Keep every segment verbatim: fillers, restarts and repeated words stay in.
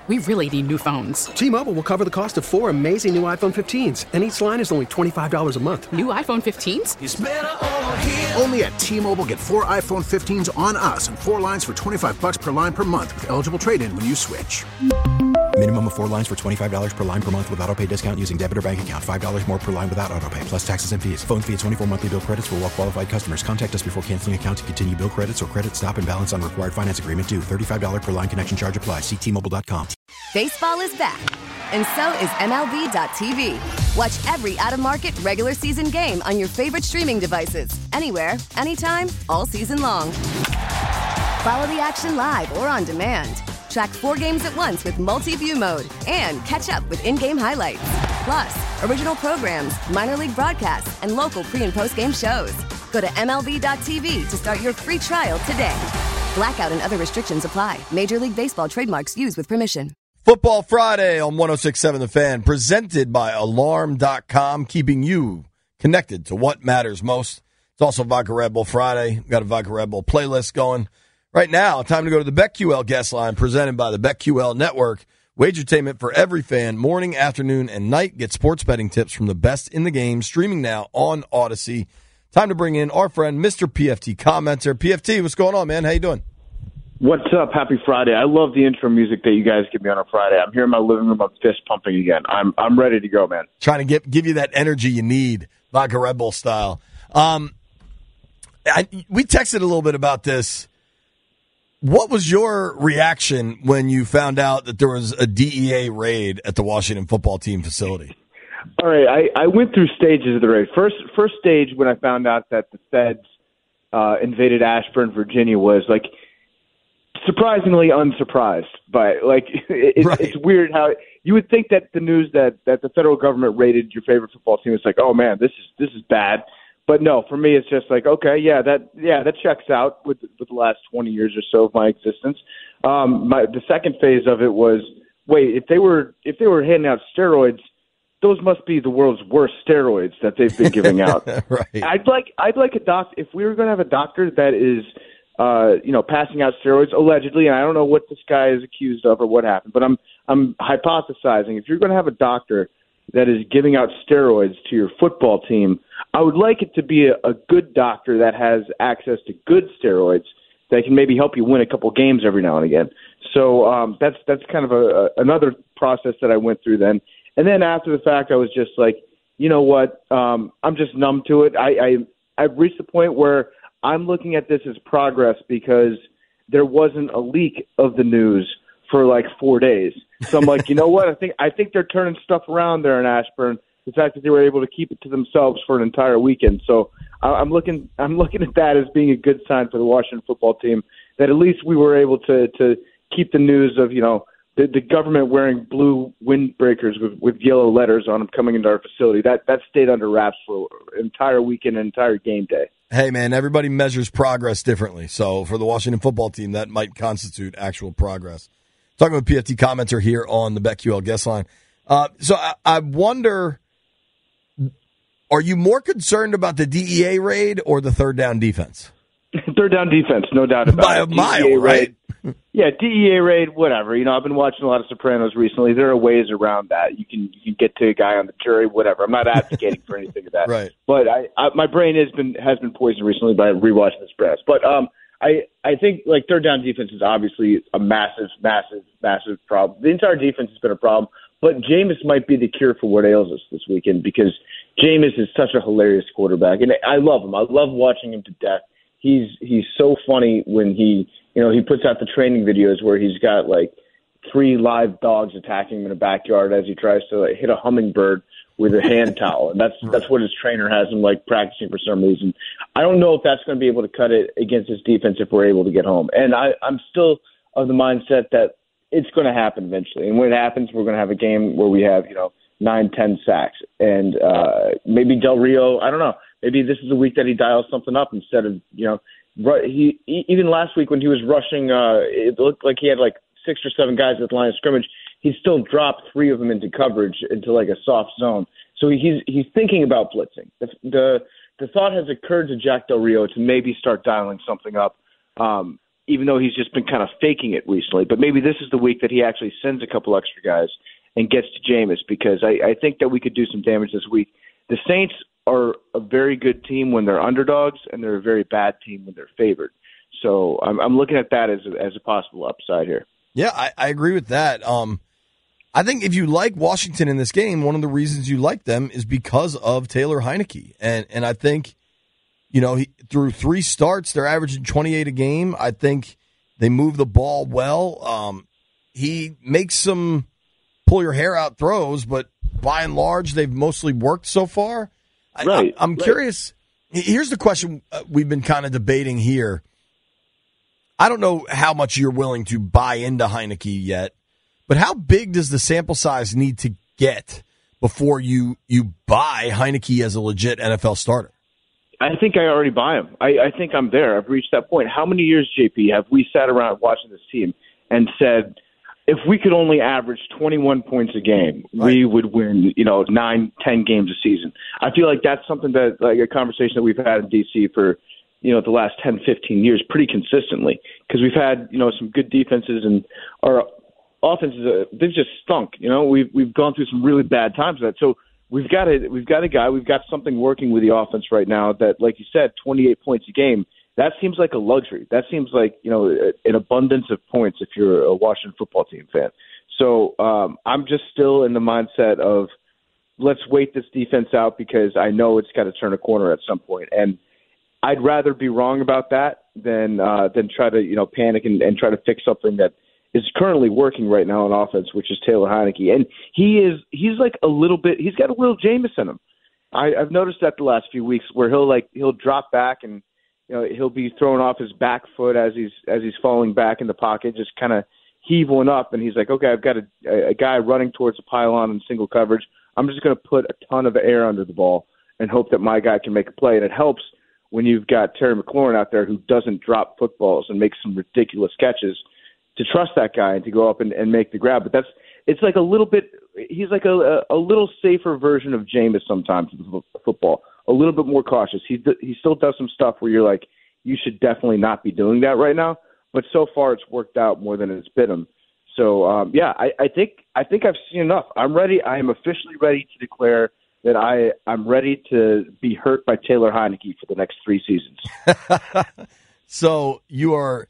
We really need new phones. T-Mobile will cover the cost of four amazing new iPhone fifteens, and each line is only twenty-five dollars a month. New iPhone fifteens? It's better over here. Only at T-Mobile, get four iPhone fifteens on us and four lines for twenty-five dollars per line per month with eligible trade-in when you switch. Minimum of four lines for twenty-five dollars per line per month with autopay discount using debit or bank account. five dollars more per line without autopay, plus taxes and fees. Phone fee at twenty-four monthly bill credits for well-qualified customers. Contact us before canceling account to continue bill credits or credit stop and balance on required finance agreement due. thirty-five dollars per line connection charge applies. See T Mobile dot com. Baseball is back, and so is M L B dot T V. Watch every out-of-market regular season game on your favorite streaming devices. Anywhere, anytime, all season long. Follow the action live or on demand. Track four games at once with multi-view mode and catch up with in-game highlights. Plus, original programs, minor league broadcasts, and local pre- and post-game shows. Go to M L B dot T V to start your free trial today. Blackout and other restrictions apply. Major League Baseball trademarks used with permission. Football Friday on one oh six point seven The Fan, presented by Alarm dot com, keeping you connected to what matters most. It's also Vodka Red Bull Friday. We've got a Vodka Red Bull playlist going. Right now, time to go to the BetQL guest line, presented by the BetQL Network. Wagertainment for every fan, morning, afternoon, and night. Get sports betting tips from the best in the game, streaming now on Odyssey. Time to bring in our friend, Mister P F T commenter. P F T, what's going on, man? How you doing? What's up? Happy Friday. I love the intro music that you guys give me on a Friday. I'm here in my living room. I'm fist pumping again. I'm I'm ready to go, man. Trying to get give you that energy you need, Vodka Red Bull style. Um, I, we texted a little bit about this. What was your reaction when you found out that there was a D E A raid at the Washington football team facility? All right, I, I went through stages of the raid. First, first stage when I found out that the feds uh, invaded Ashburn, Virginia, was like surprisingly unsurprised. But like, it, right. it's weird how you would think that the news that, that the federal government raided your favorite football team is like, oh man, this is this is bad. But no, for me, it's just like, okay, yeah, that yeah, that checks out with with the last twenty years or so of my existence. Um, my the second phase of it was, wait, if they were if they were handing out steroids, those must be the world's worst steroids that they've been giving out. Right. I'd like I'd like a doc if we were going to have a doctor that is, uh, you know, passing out steroids allegedly, and I don't know what this guy is accused of or what happened, but I'm I'm hypothesizing if you're going to have a doctor that is giving out steroids to your football team, I would like it to be a, a good doctor that has access to good steroids that can maybe help you win a couple games every now and again. So um, that's that's kind of a, a, another process that I went through then. And then after the fact, I was just like, you know what? Um, I'm just numb to it. I, I I've reached the point where I'm looking at this as progress because there wasn't a leak of the news for like four days. So I'm like, you know what? I think I think they're turning stuff around there in Ashburn. The fact that they were able to keep it to themselves for an entire weekend. So I'm looking I'm looking at that as being a good sign for the Washington football team, that at least we were able to to keep the news of, you know, the, the government wearing blue windbreakers with, with yellow letters on them coming into our facility. That that stayed under wraps for an entire weekend, an entire game day. Hey, man, everybody measures progress differently. So for the Washington football team, that might constitute actual progress. Talking with P F T commenter here on the BetQL guest line. Uh, so I, I wonder, are you more concerned about the D E A raid or the third down defense? Third down defense, no doubt about By it. a mile, D E A right? Raid, yeah, D E A raid, whatever. You know, I've been watching a lot of Sopranos recently. There are ways around that. You can you can get to a guy on the jury, whatever. I'm not advocating for anything of that. Right. But I, I my brain has been has been poisoned recently by rewatching the Sopranos. But um, I I think like third down defense is obviously a massive, massive, massive problem. The entire defense has been a problem. But Jameis might be the cure for what ails us this weekend, because Jameis is such a hilarious quarterback, and I love him. I love watching him to death. He's he's so funny when he you know he puts out the training videos where he's got like three live dogs attacking him in a backyard as he tries to like, hit a hummingbird with a hand towel, and that's that's what his trainer has him like practicing for some reason. I don't know if that's going to be able to cut it against his defense if we're able to get home. And I, I'm still of the mindset that it's going to happen eventually. And when it happens, we're going to have a game where we have, you know, nine, ten sacks. And uh, maybe Del Rio, I don't know, maybe this is a week that he dials something up instead of, you know, he even last week when he was rushing, uh, it looked like he had like six or seven guys at the line of scrimmage. He still dropped three of them into coverage, into like a soft zone. So he's he's thinking about blitzing. The the, the thought has occurred to Jack Del Rio to maybe start dialing something up. Um, even though he's just been kind of faking it recently. But maybe this is the week that he actually sends a couple extra guys and gets to Jameis, because I, I think that we could do some damage this week. The Saints are a very good team when they're underdogs, and they're a very bad team when they're favored. So I'm, I'm looking at that as a, as a possible upside here. Yeah, I, I agree with that. Um, I think if you like Washington in this game, one of the reasons you like them is because of Taylor Heineke. And and I think, you know, he, through three starts, they're averaging twenty-eight a game. I think they move the ball well. Um, he makes some pull your hair out throws, but by and large, they've mostly worked so far. Right. I, I'm right. curious. Here's the question we've been kind of debating here. I don't know how much you're willing to buy into Heineke yet, but how big does the sample size need to get before you, you buy Heineke as a legit N F L starter? I think I already buy him. I, I think I'm there. I've reached that point. How many years, J P, have we sat around watching this team and said, if we could only average twenty-one points a game, right, we would win, you know, nine, ten games a season? I feel like that's something that, like a conversation that we've had in D C for, you know, the last ten, fifteen years pretty consistently, because we've had, you know, some good defenses, and our offenses, uh, they've just stunk. You know, we've we've gone through some really bad times with that. So we've got a we've got a guy, we've got something working with the offense right now that, like you said, twenty-eight points a game. That seems like a luxury. That seems like, you know, an abundance of points if you're a Washington football team fan. So um, I'm just still in the mindset of let's wait this defense out, because I know it's got to turn a corner at some point. And I'd rather be wrong about that than uh, than try to, you know, panic and, and try to fix something that is currently working right now on offense, which is Taylor Heineke. And he is he's like a little bit he's got a little Jameis in him. I, I've noticed that the last few weeks, where he'll like he'll drop back and, you know, he'll be throwing off his back foot as he's as he's falling back in the pocket, just kind of heave one up, and he's like, okay, I've got a, a guy running towards a pylon in single coverage. I'm just going to put a ton of air under the ball and hope that my guy can make a play. And it helps when you've got Terry McLaurin out there who doesn't drop footballs and make some ridiculous catches, to trust that guy and to go up and, and make the grab. But that's it's like a little bit – he's like a, a little safer version of Jameis sometimes in football. A little bit more cautious. He he still does some stuff where you're like, you should definitely not be doing that right now. But so far, it's worked out more than it's bit him. So um, yeah, I, I think I think I've seen enough. I'm ready. I am officially ready to declare that I I'm ready to be hurt by Taylor Heineke for the next three seasons. So you are.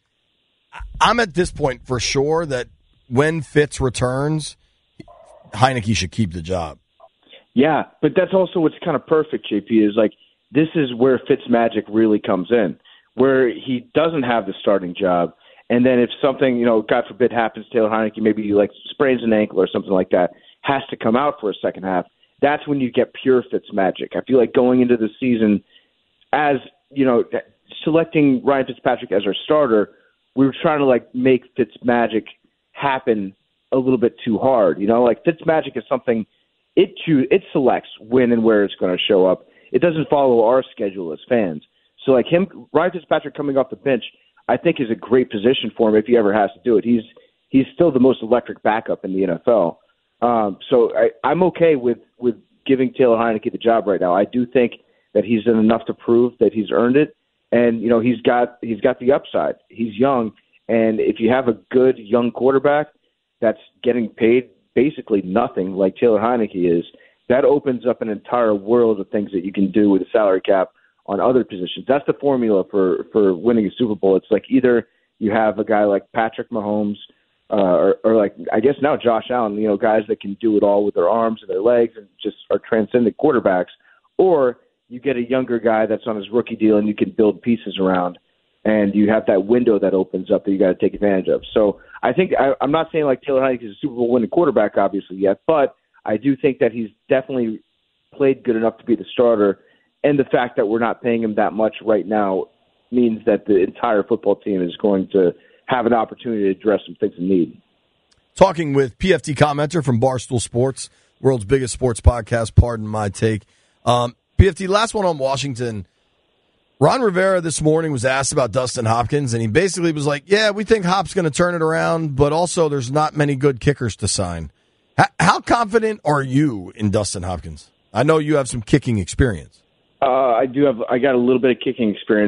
I'm at this point for sure that when Fitz returns, Heineke should keep the job. Yeah, but that's also what's kind of perfect, J P, is like this is where Fitzmagic really comes in, where he doesn't have the starting job. And then if something, you know, God forbid happens to Taylor Heineke, maybe he like sprains an ankle or something like that, has to come out for a second half, that's when you get pure Fitzmagic. I feel like going into the season as, you know, selecting Ryan Fitzpatrick as our starter, we were trying to like make Fitzmagic happen a little bit too hard. You know, like Fitzmagic is something it choose, it selects when and where it's going to show up. It doesn't follow our schedule as fans. So like him, Ryan Fitzpatrick coming off the bench, I think is a great position for him if he ever has to do it. He's he's still the most electric backup in the N F L. Um, so I, I'm okay with, with giving Taylor Heineke the job right now. I do think that he's done enough to prove that he's earned it, and you know he's got he's got the upside. He's young, and if you have a good young quarterback that's getting paid basically nothing like Taylor Heineke is, that opens up an entire world of things that you can do with a salary cap on other positions. That's the formula for, for winning a Super Bowl. It's like either you have a guy like Patrick Mahomes uh, or, or like, I guess now Josh Allen, you know, guys that can do it all with their arms and their legs and just are transcendent quarterbacks, or you get a younger guy that's on his rookie deal and you can build pieces around, and you have that window that opens up that you got to take advantage of. So I think I, I'm not saying like Taylor Heineke is a Super Bowl winning quarterback, obviously, yet, but I do think that he's definitely played good enough to be the starter. And the fact that we're not paying him that much right now means that the entire football team is going to have an opportunity to address some things in need. Talking with P F T commenter from Barstool Sports, world's biggest sports podcast, pardon my take. Um, P F T, last one on Washington. Ron Rivera this morning was asked about Dustin Hopkins, and he basically was like, yeah, we think Hop's going to turn it around, but also there's not many good kickers to sign. H- how confident are you in Dustin Hopkins? I know you have some kicking experience. Uh, I do have. I got a little bit of kicking experience.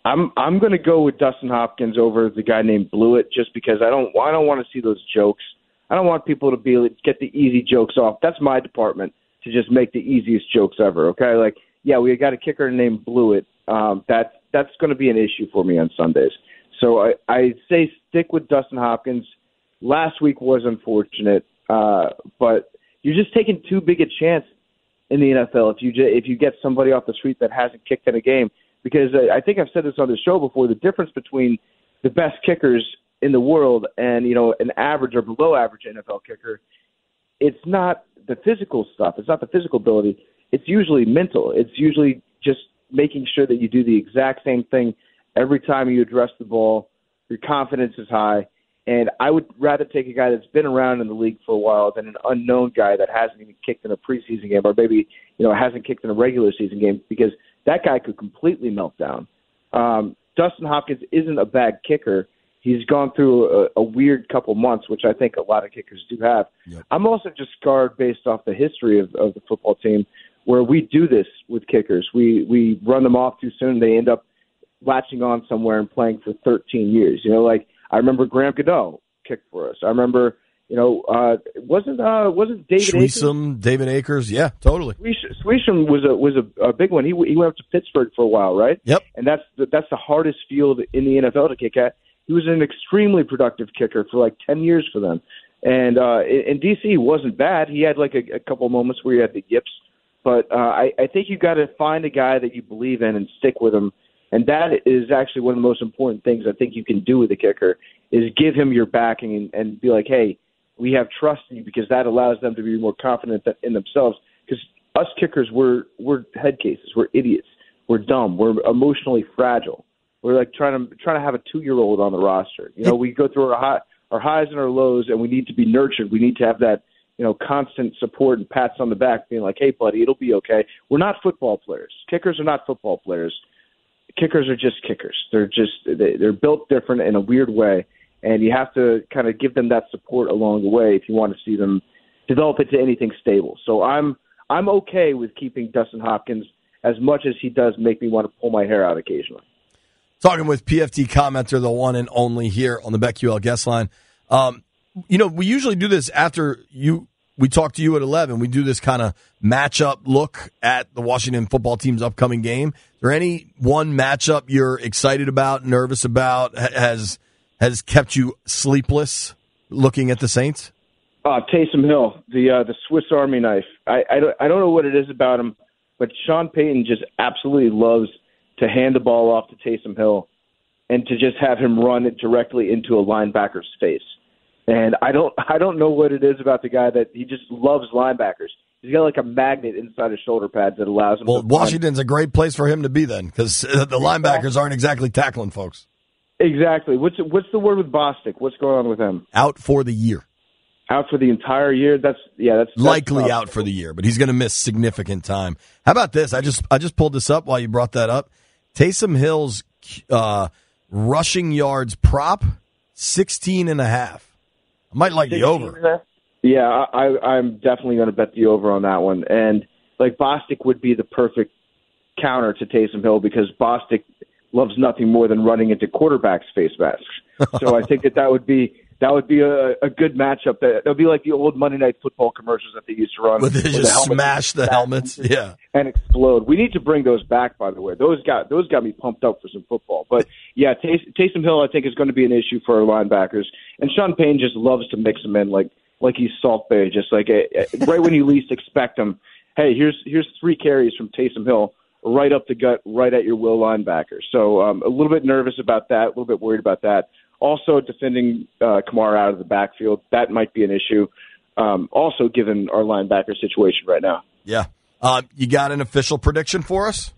I'm I'm going to go with Dustin Hopkins over the guy named Blewett just because I don't I don't want to see those jokes. I don't want people to be get the easy jokes off. That's my department to just make the easiest jokes ever. Okay, like yeah, we got a kicker named Blewett. Um, that that's going to be an issue for me on Sundays. So I I say stick with Dustin Hopkins. Last week was unfortunate, uh, but you're just taking too big a chance in the N F L if you if you get somebody off the street that hasn't kicked in a game. Because I think I've said this on the show before, the difference between the best kickers in the world and, you know, an average or below average N F L kicker, it's not the physical stuff. It's not the physical ability. It's usually mental. It's usually just making sure that you do the exact same thing every time you address the ball. Your confidence is high. And I would rather take a guy that's been around in the league for a while than an unknown guy that hasn't even kicked in a preseason game or maybe, you know, hasn't kicked in a regular season game because that guy could completely melt down. Um, Dustin Hopkins isn't a bad kicker. He's gone through a, a weird couple months, which I think a lot of kickers do have. Yep. I'm also just scarred based off the history of, of the football team where we do this with kickers. We we run them off too soon. They end up latching on somewhere and playing for thirteen years. You know, like I remember Graham Gano kicked for us. I remember, you know, uh, wasn't uh, wasn't David Schweisom, Akers? David Akers, yeah, totally. Schweisom was a was a, a big one. He he went up to Pittsburgh for a while, right? Yep. And that's the, that's the hardest field in the N F L to kick at. He was an extremely productive kicker for like ten years for them. And uh, in, in D C, he wasn't bad. He had like a, a couple of moments where he had the yips. But uh, I, I think you got to find a guy that you believe in and stick with him. And that is actually one of the most important things I think you can do with a kicker is give him your backing and, and be like, hey, we have trust in you because that allows them to be more confident in themselves. Because us kickers, we're we're head cases, we're idiots, we're dumb, we're emotionally fragile. We're like trying to trying to have a two year old on the roster. You know, we go through our high, our highs and our lows, and we need to be nurtured. We need to have that, you know, constant support and pats on the back, being like, hey, buddy, it'll be okay. We're not football players. Kickers are not football players. Kickers are just kickers. They're just they're built different in a weird way. And you have to kind of give them that support along the way if you want to see them develop into anything stable. So I'm I'm okay with keeping Dustin Hopkins as much as he does make me want to pull my hair out occasionally. Talking with P F T commenter, the one and only here on the BetQL guest line. Um, you know, we usually do this after you. We talk to you at eleven. We do this kind of matchup look at the Washington football team's upcoming game. Is there any one matchup you're excited about, nervous about, has has kept you sleepless looking at the Saints? Uh, Taysom Hill, the uh, the Swiss Army knife. I, I, don't, I don't know what it is about him, but Sean Payton just absolutely loves to hand the ball off to Taysom Hill and to just have him run it directly into a linebacker's face. And I don't I don't know what it is about the guy that he just loves linebackers. He's got like a magnet inside his shoulder pads that allows him well, to – Well, Washington's a great place for him to be then because the linebackers aren't exactly tackling folks. Exactly. What's what's the word with Bostic? What's going on with him? Out for the year. Out for the entire year? That's yeah, that's, that's likely tough. Out for the year, but he's going to miss significant time. How about this? I just I just pulled this up while you brought that up. Taysom Hill's uh, rushing yards prop, sixteen and a half. I might like the over. Yeah, I, I'm definitely going to bet the over on that one. And like Bostic would be the perfect counter to Taysom Hill because Bostic loves nothing more than running into quarterbacks' face masks. So I think that that would be that would be a, a good matchup. That it'll be like the old Monday Night Football commercials that they used to run. Where they just the smash the helmets, yeah, and explode. We need to bring those back. By the way, those got those got me pumped up for some football. But yeah, Tays- Taysom Hill I think is going to be an issue for our linebackers, and Sean Payne just loves to mix them in like like he's Salt Bae, just like a, a, right when you least expect him. Hey, here's here's three carries from Taysom Hill. Right up the gut, right at your will linebacker. So um, a little bit nervous about that, a little bit worried about that. Also, defending uh, Kamara out of the backfield, that might be an issue. Um, also, given our linebacker situation right now. Yeah. Uh, you got an official prediction for us?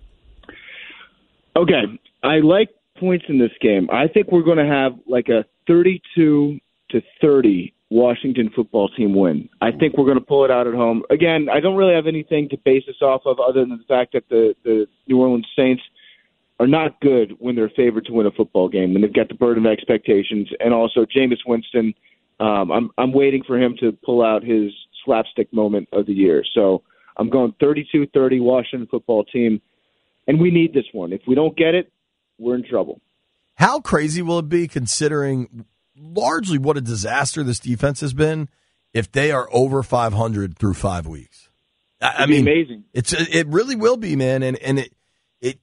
Okay. I like points in this game. I think we're going to have like a thirty-two to thirty Washington football team win. I think we're going to pull it out at home. Again, I don't really have anything to base this off of other than the fact that the, the New Orleans Saints are not good when they're favored to win a football game, and they've got the burden of expectations. And also, Jameis Winston, um, I'm I'm waiting for him to pull out his slapstick moment of the year. So I'm going thirty-two thirty Washington football team, and we need this one. If we don't get it, we're in trouble. How crazy will it be, considering largely what a disaster this defense has been, if they are over five hundred through five weeks? I, I mean, amazing. It's it really will be, man, and and it it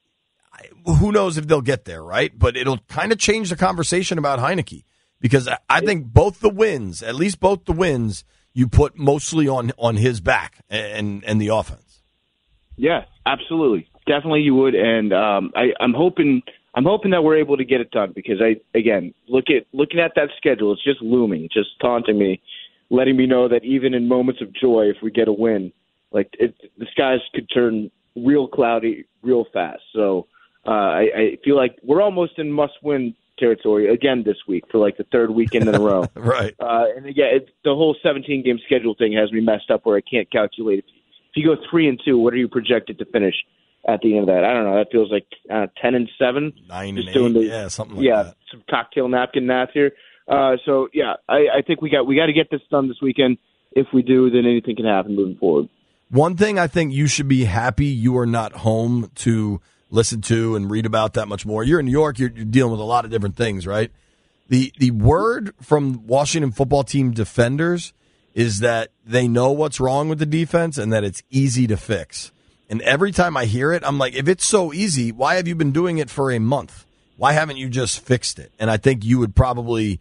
who knows if they'll get there, right? But it'll kind of change the conversation about Heineke, because I, I think both the wins, at least both the wins, you put mostly on on his back and and the offense. Yeah, absolutely, definitely you would, and um, I, I'm hoping. I'm hoping that we're able to get it done, because I, again, look at looking at that schedule, it's just looming, it's just taunting me, letting me know that even in moments of joy, if we get a win, like it, the skies could turn real cloudy real fast. So uh, I, I feel like we're almost in must-win territory again this week for like the third weekend in a row. Right. Uh, and again, it, the whole seventeen-game schedule thing has me messed up where I can't calculate. If, if you go three and two, what are you projected to finish at the end of that? I don't know. That feels like uh, ten and seven, nine just and doing eight. The, yeah, something like yeah, that. some cocktail napkin math here. Uh, so yeah, I, I think we got we got to get this done this weekend. If we do, then anything can happen moving forward. One thing I think you should be happy you are not home to listen to and read about that much more. You're in New York. You're, you're dealing with a lot of different things, right? The the word from Washington football team defenders is that they know what's wrong with the defense and that it's easy to fix. And every time I hear it, I'm like, if it's so easy, why have you been doing it for a month? Why haven't you just fixed it? And I think you would probably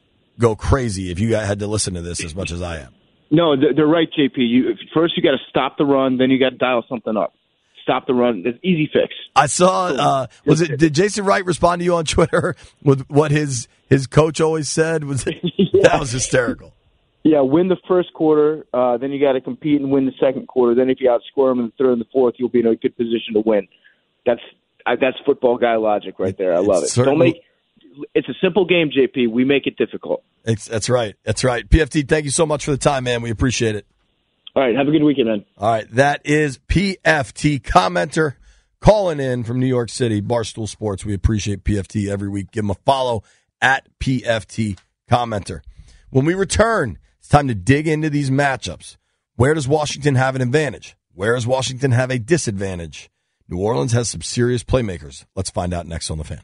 go crazy if you had to listen to this as much as I am. No, they're right, J P. You, first, you got to stop the run, then you got to dial something up. Stop the run. It's easy fix. I saw. Uh, was it? Did Jason Wright respond to you on Twitter with what his his coach always said? Was it, yeah. That was hysterical. Yeah, win the first quarter, uh, then you got to compete and win the second quarter. Then if you outscore them in the third and the fourth, you'll be in a good position to win. That's I, that's football guy logic right there. I love it's it. Don't make it's a simple game, J P. We make it difficult. It's, that's right. That's right. P F T, thank you so much for the time, man. We appreciate it. All right, have a good weekend, man. All right, that is P F T commenter calling in from New York City, Barstool Sports. We appreciate P F T every week. Give him a follow at P F T commenter. When we return, it's time to dig into these matchups. Where does Washington have an advantage? Where does Washington have a disadvantage? New Orleans has some serious playmakers. Let's find out next on The Fan.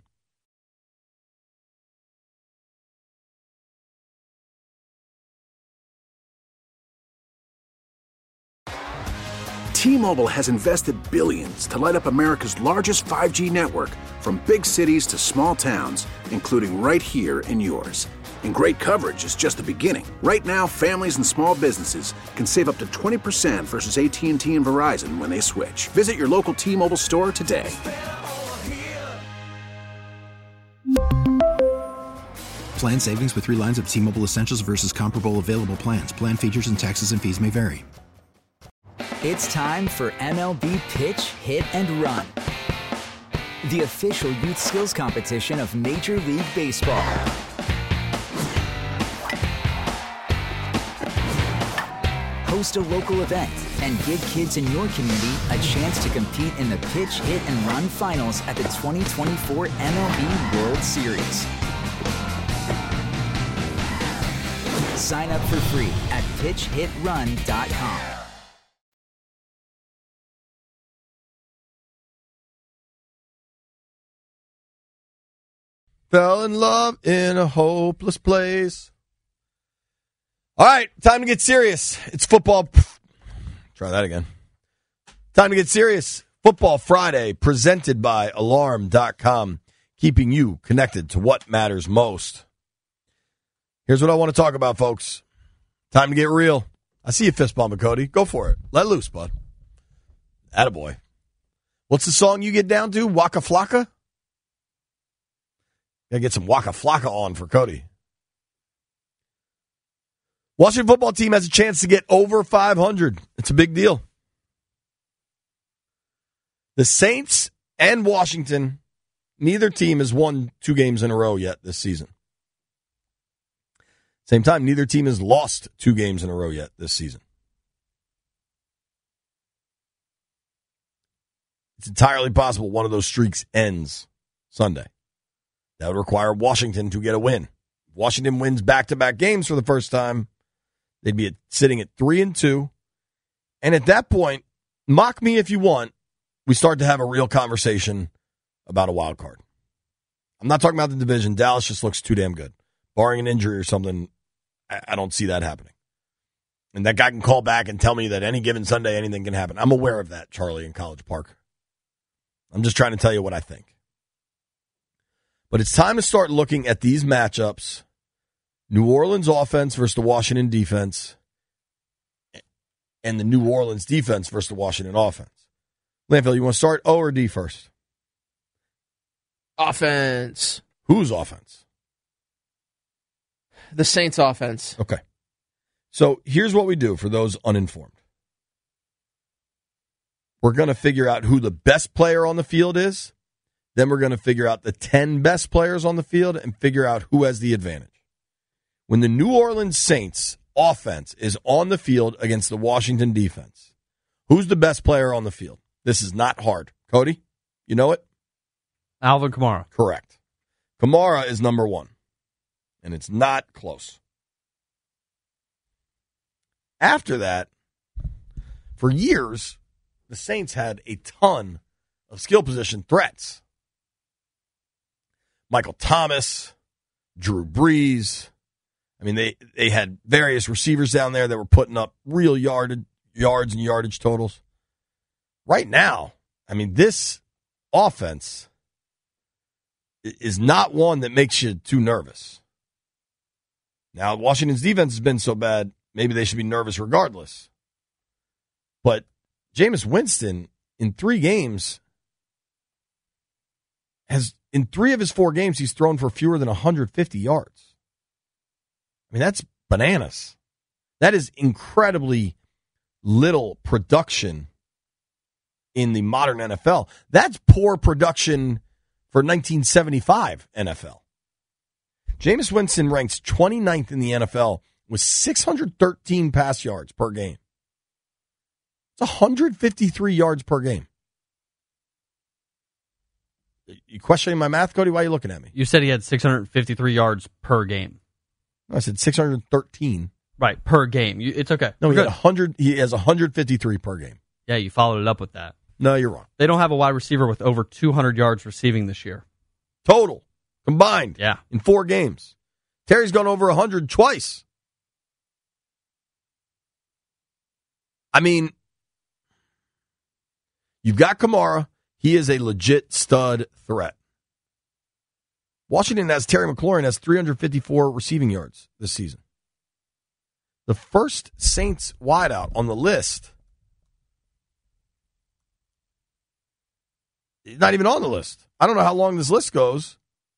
T-Mobile has invested billions to light up America's largest five G network, from big cities to small towns, including right here in yours. And great coverage is just the beginning. Right now, families and small businesses can save up to twenty percent versus A T and T and Verizon when they switch. Visit your local T-Mobile store today. Plan savings with three lines of T-Mobile Essentials versus comparable available plans. Plan features and taxes and fees may vary. It's time for M L B Pitch, Hit, and Run, the official youth skills competition of Major League Baseball. Host a local event and give kids in your community a chance to compete in the Pitch, Hit, and Run finals at the twenty twenty-four M L B World Series. Sign up for free at pitch hit run dot com. Fell in love in a hopeless place. All right, time to get serious. It's football. Try that again. Time to get serious. Football Friday, presented by alarm dot com, keeping you connected to what matters most. Here's what I want to talk about, folks. Time to get real. I see you fist bumping, Cody. Go for it. Let loose, bud. Attaboy. What's the song you get down to? Waka Flocka? Gotta get some Waka Flocka on for Cody. Washington football team has a chance to get over five hundred. It's a big deal. The Saints and Washington, neither team has won two games in a row yet this season. Same time, neither team has lost two games in a row yet this season. It's entirely possible one of those streaks ends Sunday. That would require Washington to get a win. If Washington wins back-to-back games for the first time, they'd be at, sitting at three and two. And at that point, mock me if you want, we start to have a real conversation about a wild card. I'm not talking about the division. Dallas just looks too damn good. Barring an injury or something, I, I don't see that happening. And that guy can call back and tell me that any given Sunday anything can happen. I'm aware of that, Charlie, in College Park. I'm just trying to tell you what I think. But it's time to start looking at these matchups. New Orleans offense versus the Washington defense, and the New Orleans defense versus the Washington offense. Landfill, you want to start O or D first? Offense. Whose offense? The Saints offense. Okay. So here's what we do for those uninformed. We're going to figure out who the best player on the field is. Then we're going to figure out the ten best players on the field and figure out who has the advantage. When the New Orleans Saints offense is on the field against the Washington defense, who's the best player on the field? This is not hard. Cody, you know it? Alvin Kamara. Correct. Kamara is number one, and it's not close. After that, for years, the Saints had a ton of skill position threats. Michael Thomas, Drew Brees. I mean, they, they had various receivers down there that were putting up real yardage, yards and yardage totals. Right now, I mean, this offense is not one that makes you too nervous. Now, Washington's defense has been so bad, maybe they should be nervous regardless. But Jameis Winston, in three games, has in three of his four games, he's thrown for fewer than one hundred fifty yards. I mean, that's bananas. That is incredibly little production in the modern N F L. That's poor production for nineteen seventy-five N F L. Jameis Winston ranks twenty-ninth in the N F L with six hundred thirteen pass yards per game. It's one hundred fifty-three yards per game. You questioning my math, Cody? Why are you looking at me? You said he had six hundred fifty-three yards per game. I said six hundred thirteen. Right, per game. You, it's okay. No, he, Good. had one hundred, he has one hundred fifty-three per game. Yeah, you followed it up with that. No, you're wrong. They don't have a wide receiver with over two hundred yards receiving this year. Total. Combined. Yeah. In four games. Terry's gone over one hundred twice. I mean, you've got Kamara. He is a legit stud threat. Washington has Terry McLaurin has three hundred fifty-four receiving yards this season. The first Saints wideout on the list, not even on the list. I don't know how long this list goes.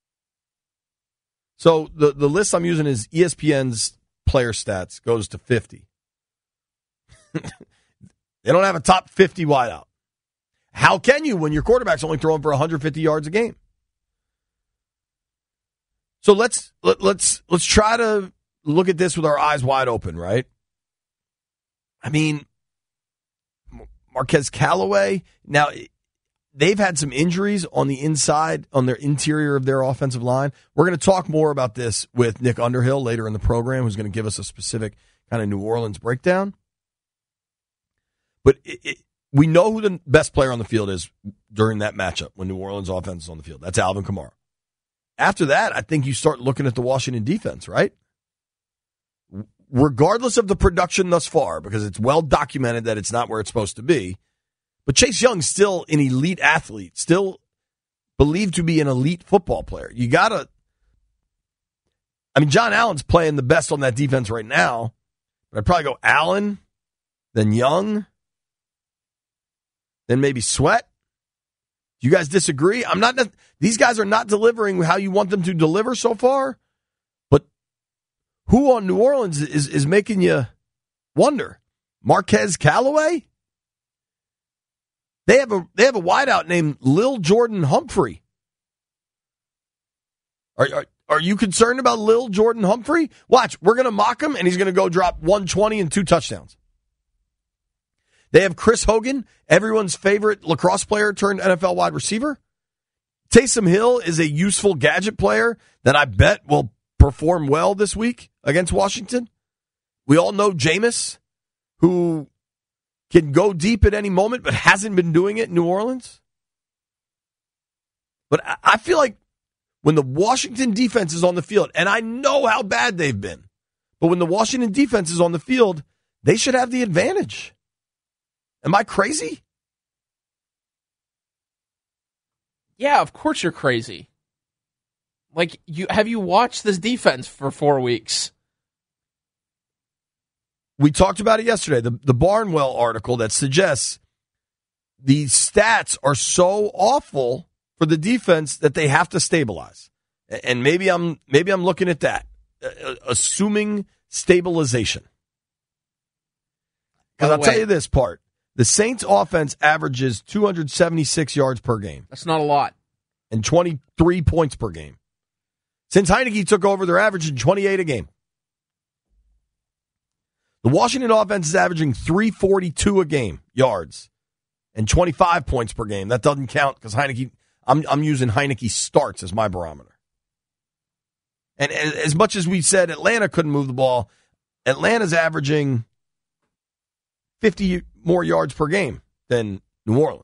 So the, the list I'm using is E S P N's player stats goes to fifty. They don't have a top fifty wideout. How can you when your quarterback's only throwing for one hundred fifty yards a game? So let's let, let's let's try to look at this with our eyes wide open, right? I mean, Marquez Callaway, now they've had some injuries on the inside, on their interior of their offensive line. We're going to talk more about this with Nick Underhill later in the program, who's going to give us a specific kind of New Orleans breakdown. But it, it, we know who the best player on the field is during that matchup when New Orleans offense is on the field. That's Alvin Kamara. After that, I think you start looking at the Washington defense, right? Regardless of the production thus far, because it's well documented that it's not where it's supposed to be, but Chase Young's still an elite athlete, still believed to be an elite football player. You got to, I mean, John Allen's playing the best on that defense right now, but I'd probably go Allen, then Young, then maybe Sweat. You guys disagree? I'm not. These guys are not delivering how you want them to deliver so far. But who on New Orleans is is making you wonder? Marquez Callaway? They have a they have a wideout named Lil Jordan Humphrey. Are are, are you concerned about Lil Jordan Humphrey? Watch, we're going to mock him, and he's going to go drop one twenty and two touchdowns. They have Chris Hogan, everyone's favorite lacrosse player turned N F L wide receiver. Taysom Hill is a useful gadget player that I bet will perform well this week against Washington. We all know Jameis, who can go deep at any moment but hasn't been doing it in New Orleans. But I feel like when the Washington defense is on the field, and I know how bad they've been, but when the Washington defense is on the field, they should have the advantage. Am I crazy? Yeah, of course you're crazy. Like, you have you watched this defense for four weeks? We talked about it yesterday, the, the Barnwell article that suggests the stats are so awful for the defense that they have to stabilize. And maybe I'm maybe I'm looking at that, uh, assuming stabilization. Because I'll way, tell you this part. The Saints offense averages two hundred seventy-six yards per game. That's not a lot. And twenty-three points per game. Since Heineke took over, they're averaging twenty-eight a game. The Washington offense is averaging three forty-two a game, yards, and twenty-five points per game. That doesn't count because Heineke, I'm, I'm using Heineke starts as my barometer. And as much as we said Atlanta couldn't move the ball, Atlanta's averaging fifty more yards per game than New Orleans.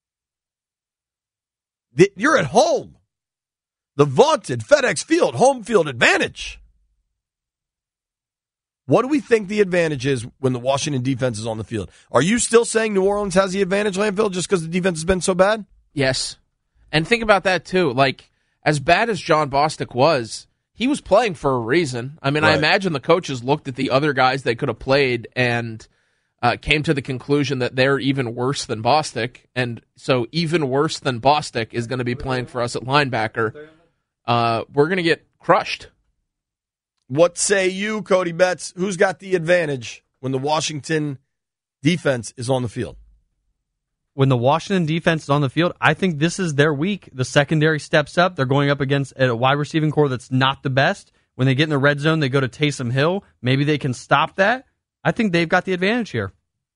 You're at home. The vaunted FedEx Field home field advantage. What do we think the advantage is when the Washington defense is on the field? Are you still saying New Orleans has the advantage, Landfill, just because the defense has been so bad? Yes. And think about that, too. Like, as bad as John Bostic was, he was playing for a reason. I mean, right. I imagine the coaches looked at the other guys they could have played and uh, came to the conclusion that they're even worse than Bostic. And so even worse than Bostic is going to be playing for us at linebacker. Uh, we're going to get crushed. What say you, Cody Betts? Who's got the advantage when the Washington defense is on the field? When the Washington defense is on the field, I think this is their week. The secondary steps up. They're going up against a wide receiving core that's not the best. When they get in the red zone, they go to Taysom Hill. Maybe they can stop that. I think they've got the advantage here.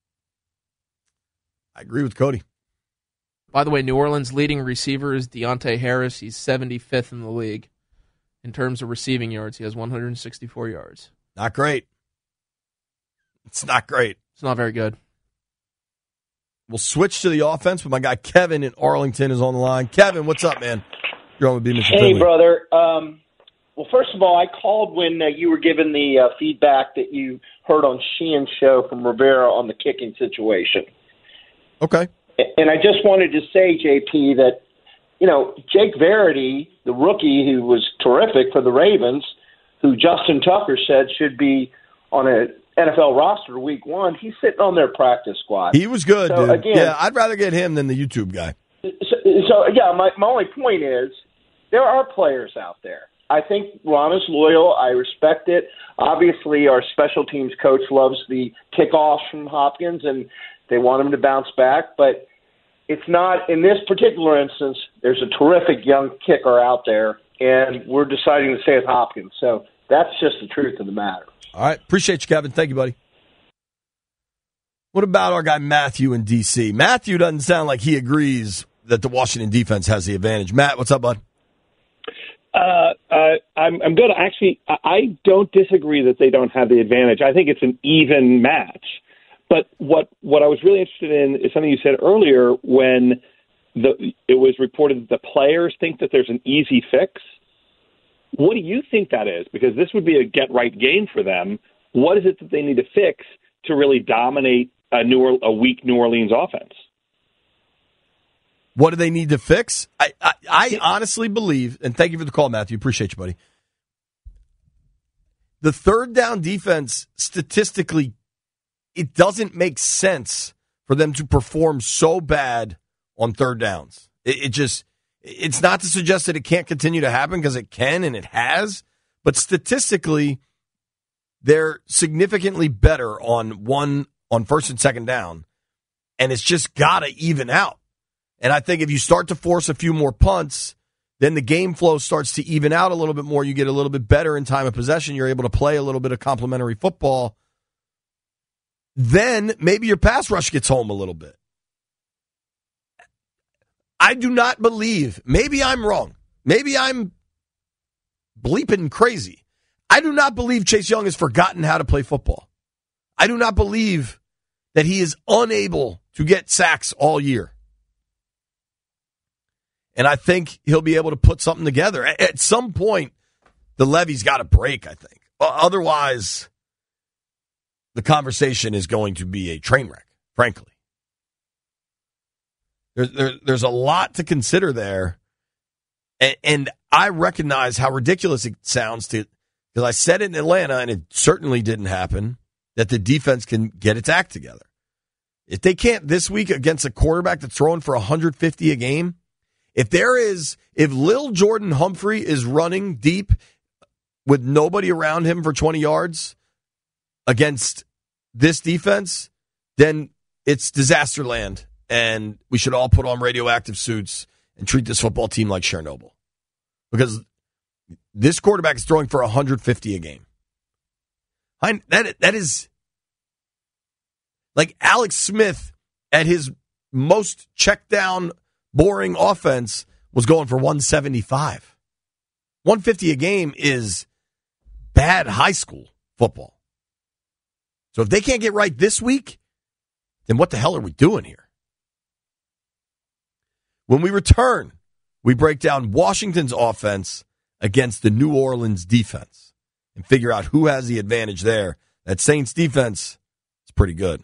I agree with Cody. By the way, New Orleans' leading receiver is Deontay Harris. He's seventy-fifth in the league. In terms of receiving yards, he has one hundred sixty-four yards. Not great. It's not great. It's not very good. We'll switch to the offense, but my guy Kevin in Arlington is on the line. Kevin, what's up, man? You're on with B. Mister Hey, Finley. brother. Um, well, first of all, I called when uh, you were giving the uh, feedback that you heard on Sheehan's show from Rivera on the kicking situation. Okay. And I just wanted to say, J P, that you know, Jake Verity, the rookie who was terrific for the Ravens, who Justin Tucker said should be on an N F L roster week one, he's sitting on their practice squad. He was good, so, dude. Again, yeah, I'd rather get him than the YouTube guy. So, so yeah, my, my only point is there are players out there. I think Ron is loyal. I respect it. Obviously, our special teams coach loves the kickoffs from Hopkins, and they want him to bounce back, but it's not, in this particular instance, there's a terrific young kicker out there, and we're deciding to stay with Hopkins. So that's just the truth of the matter. All right. Appreciate you, Kevin. Thank you, buddy. What about our guy Matthew in D C? Matthew doesn't sound like he agrees that the Washington defense has the advantage. Matt, what's up, bud? Uh, uh, I'm, I'm good. Actually, I don't disagree that they don't have the advantage. I think it's an even match. But what what I was really interested in is something you said earlier when the it was reported that the players think that there's an easy fix. What do you think that is? Because this would be a get-right game for them. What is it that they need to fix to really dominate a, New a weak New Orleans offense? What do they need to fix? I, I, I honestly believe, and thank you for the call, Matthew. Appreciate you, buddy. The third down defense, statistically, it doesn't make sense for them to perform so bad on third downs. It, it just, it's not to suggest that it can't continue to happen, because it can and it has, but statistically, they're significantly better on one, on first and second down, and it's just got to even out. And I think if you start to force a few more punts, then the game flow starts to even out a little bit more. You get a little bit better in time of possession. You're able to play a little bit of complementary football. Then maybe your pass rush gets home a little bit. I do not believe, maybe I'm wrong, maybe I'm bleeping crazy. I do not believe Chase Young has forgotten how to play football. I do not believe that he is unable to get sacks all year. And I think he'll be able to put something together. At some point, the levee's got to break, I think. Otherwise, the conversation is going to be a train wreck, frankly. There, there, there's a lot to consider there. And, and I recognize how ridiculous it sounds to, because I said it in Atlanta, and it certainly didn't happen, that the defense can get its act together. If they can't this week against a quarterback that's throwing for one hundred fifty a game, if there is, if Lil Jordan Humphrey is running deep with nobody around him for twenty yards against this defense, then it's disaster land, and we should all put on radioactive suits and treat this football team like Chernobyl. Because this quarterback is throwing for one hundred fifty a game. I, that that is like Alex Smith at his most check down, boring offense was going for one seventy-five. one fifty a game is bad high school football. So if they can't get right this week, then what the hell are we doing here? When we return, we break down Washington's offense against the New Orleans defense and figure out who has the advantage there. That Saints defense is pretty good.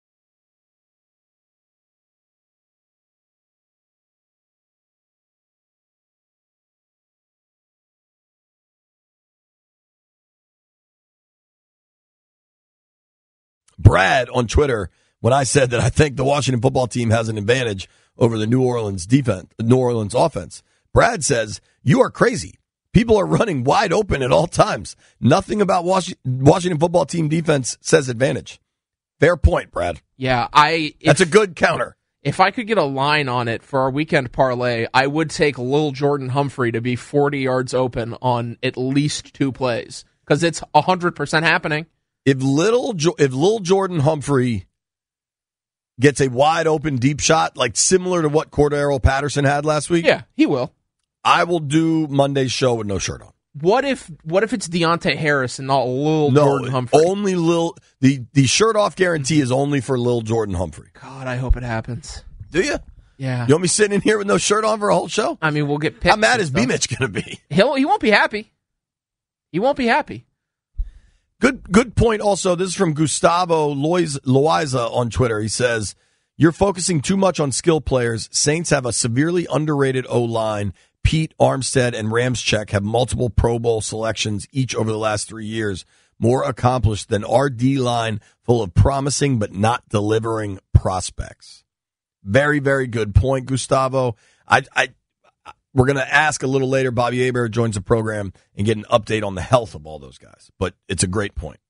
Brad on Twitter, when I said that I think the Washington football team has an advantage over the New Orleans defense, New Orleans offense, Brad says, you are crazy. People are running wide open at all times. Nothing about Washington football team defense says advantage. Fair point, Brad. Yeah, I. If, That's a good counter. If I could get a line on it for our weekend parlay, I would take Lil Jordan Humphrey to be forty yards open on at least two plays because it's one hundred percent happening. If little if Lil Jordan Humphrey gets a wide open deep shot, like similar to what Cordero Patterson had last week, yeah, he will. I will do Monday's show with no shirt on. What if what if it's Deontay Harris and not Lil no, Jordan Humphrey? Only Lil the the shirt off guarantee is only for Lil Jordan Humphrey. God, I hope it happens. Do you? Yeah. You want me sitting in here with no shirt on for a whole show? I mean, we'll get picked. How mad is B-Mitch going to be? He'll he won't be happy. He won't be happy. Good good point also. This is from Gustavo Loiza on Twitter. He says, you're focusing too much on skill players. Saints have a severely underrated O-line. Pete Armstead and Ramczyk have multiple Pro Bowl selections each over the last three years. More accomplished than our D-line, full of promising but not delivering prospects. Very, very good point, Gustavo. I, I, we're going to ask a little later. Bobby Hebert joins the program and get an update on the health of all those guys. But it's a great point.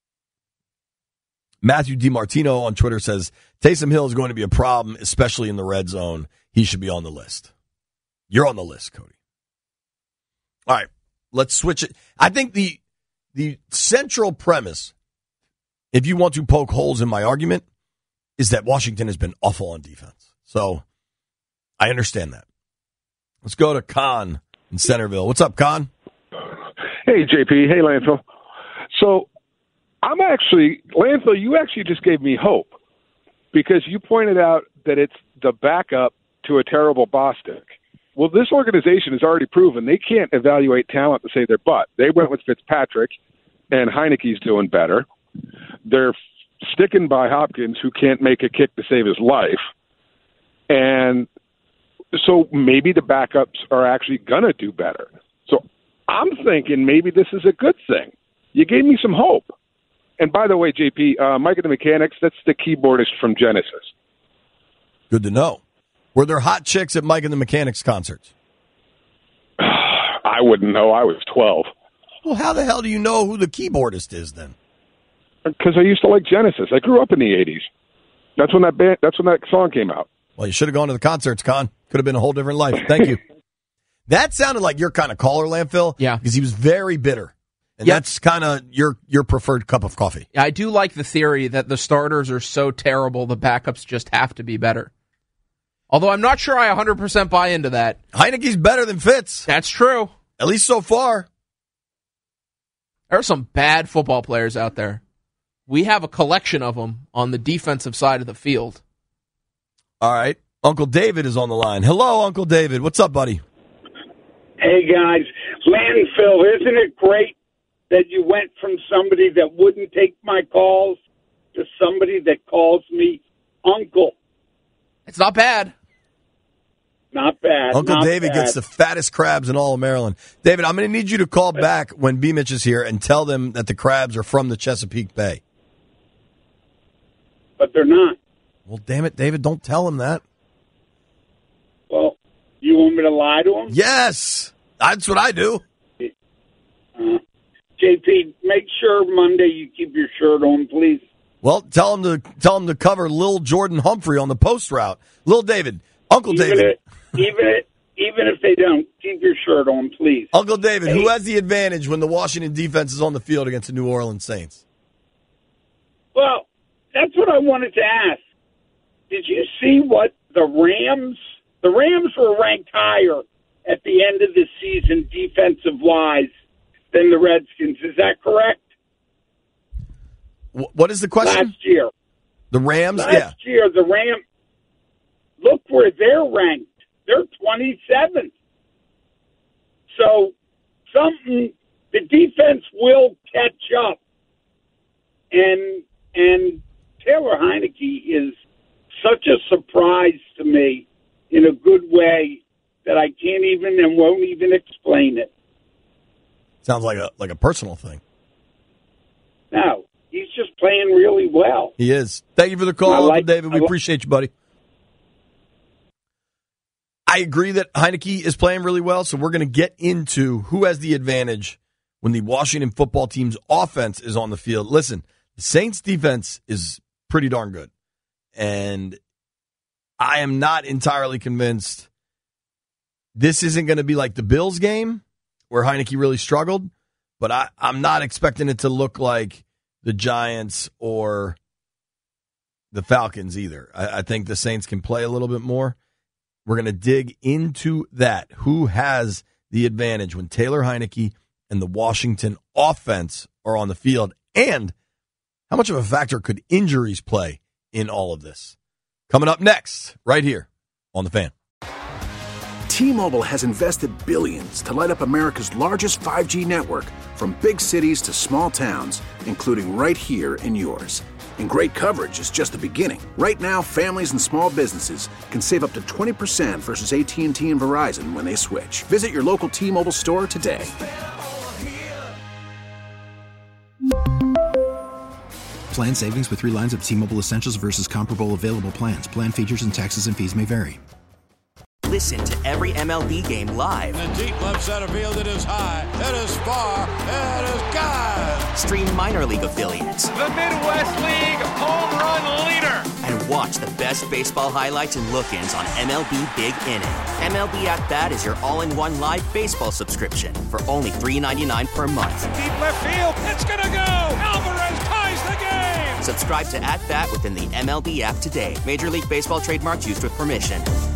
Matthew DiMartino on Twitter says, Taysom Hill is going to be a problem, especially in the red zone. He should be on the list. You're on the list, Cody. All right, let's switch it. I think the the central premise, if you want to poke holes in my argument, is that Washington has been awful on defense. So I understand that. Let's go to Con in Centerville. What's up, Con? Hey, J P. Hey, Landfill. So I'm actually, Landfill, you actually just gave me hope because you pointed out that it's the backup to a terrible Bostic. Well, this organization has already proven they can't evaluate talent to save their butt. They went with Fitzpatrick, and Heineke's doing better. They're sticking by Hopkins, who can't make a kick to save his life. And so maybe the backups are actually going to do better. So I'm thinking maybe this is a good thing. You gave me some hope. And by the way, J P, uh, Mike and the Mechanics, that's the keyboardist from Genesis. Good to know. Were there hot chicks at Mike and the Mechanics concerts? I wouldn't know. I was twelve. Well, how the hell do you know who the keyboardist is then? Because I used to like Genesis. I grew up in the eighties. That's when that band, that's when that song came out. Well, you should have gone to the concerts, Con. Could have been a whole different life. Thank you. That sounded like your kind of caller, Landfill. Yeah. Because he was very bitter. And yep. That's kind of your your preferred cup of coffee. Yeah, I do like the theory that the starters are so terrible, the backups just have to be better. Although I'm not sure I one hundred percent buy into that. Heineke's better than Fitz. That's true. At least so far. There are some bad football players out there. We have a collection of them on the defensive side of the field. All right. Uncle David is on the line. Hello, Uncle David. What's up, buddy? Hey, guys. Landfill, isn't it great that you went from somebody that wouldn't take my calls to somebody that calls me uncle? It's not bad. Not bad. Uncle not David bad. gets the fattest crabs in all of Maryland. David, I'm going to need you to call back when B-Mitch is here and tell them that the crabs are from the Chesapeake Bay. But they're not. Well, damn it, David, don't tell him that. Well, you want me to lie to him? Yes. That's what I do. Uh, J P, make sure Monday you keep your shirt on, please. Well, tell him to tell him to cover Lil Jordan Humphrey on the post route. Lil David, Uncle even David. If, even if, even if they don't, keep your shirt on, please. Uncle David, hey. who has the advantage when the Washington defense is on the field against the New Orleans Saints? Well, that's what I wanted to ask. Did you see what the Rams, the Rams were ranked higher at the end of the season defensive-wise than the Redskins. Is that correct? What is the question? Last year. The Rams? Last yeah. year, the Rams, look where they're ranked. They're twenty-seventh. So something, the defense will catch up. And and Taylor Heineke is such a surprise to me in a good way that I can't even and won't even explain it. Sounds like a like a personal thing. No, he's just playing really well. He is. Thank you for the call, I Uncle like- David. We I li- appreciate you, buddy. I agree that Heineke is playing really well, so we're going to get into who has the advantage when the Washington football team's offense is on the field. Listen, the Saints' defense is pretty darn good, and I am not entirely convinced this isn't going to be like the Bills game where Heineke really struggled, but I, I'm not expecting it to look like the Giants or the Falcons either. I, I think the Saints can play a little bit more. We're going to dig into that. Who has the advantage when Taylor Heineke and the Washington offense are on the field? And how much of a factor could injuries play in all of this? Coming up next, right here on The Fan. T-Mobile has invested billions to light up America's largest five G network, from big cities to small towns, including right here in yours. And great coverage is just the beginning. Right now, families and small businesses can save up to twenty percent versus A T and T and Verizon when they switch. Visit your local T-Mobile store today. Plan savings with three lines of T-Mobile Essentials versus comparable available plans. Plan features and taxes and fees may vary. Listen to every M L B game live. In the deep left center field, it is high, it is far, it is gone. Stream minor league affiliates. The Midwest League home run leader. And watch the best baseball highlights and look-ins on M L B Big Inning. M L B At Bat is your all-in-one live baseball subscription for only three dollars and ninety-nine cents per month. Deep left field, it's gonna go. Alvarez ties the game. Subscribe to At Bat within the M L B app today. Major League Baseball trademarks used with permission.